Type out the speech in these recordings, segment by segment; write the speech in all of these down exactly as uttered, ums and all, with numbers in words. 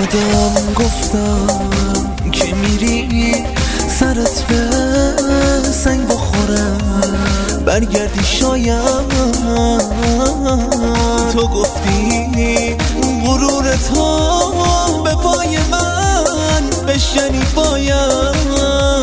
خودم گفتم که میری سرت به سنگ بخورم برگردی شاید. تو گفتی غرور تو به پای من بشنی باید.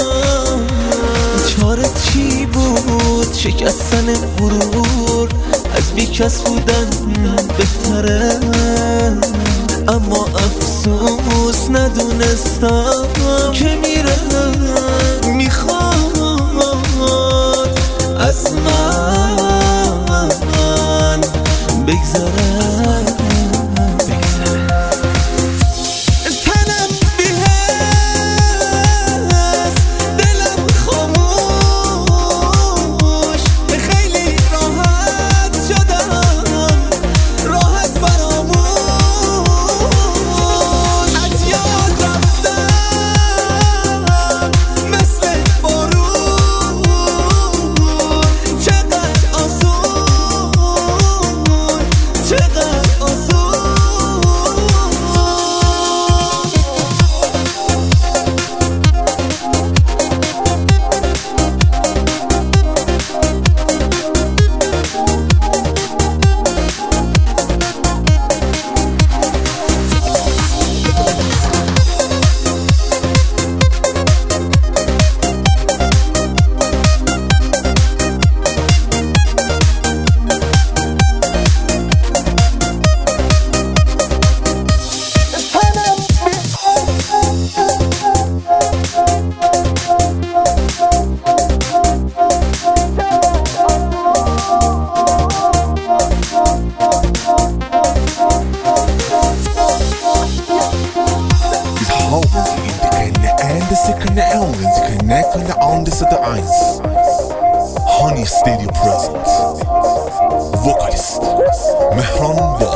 چارت چی بود؟ شکستن غرور از بیکس بودن بهتره، اما افسوس ندونستم که میره میخواد از من بگذره. Connect on the unders of the eyes. Honey Studio present. Vocalist Mehran